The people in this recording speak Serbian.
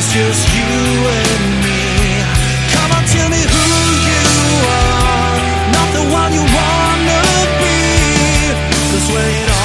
it's just you and me. Come on, tell me who you are, not the one you wanna be. 'Cause when it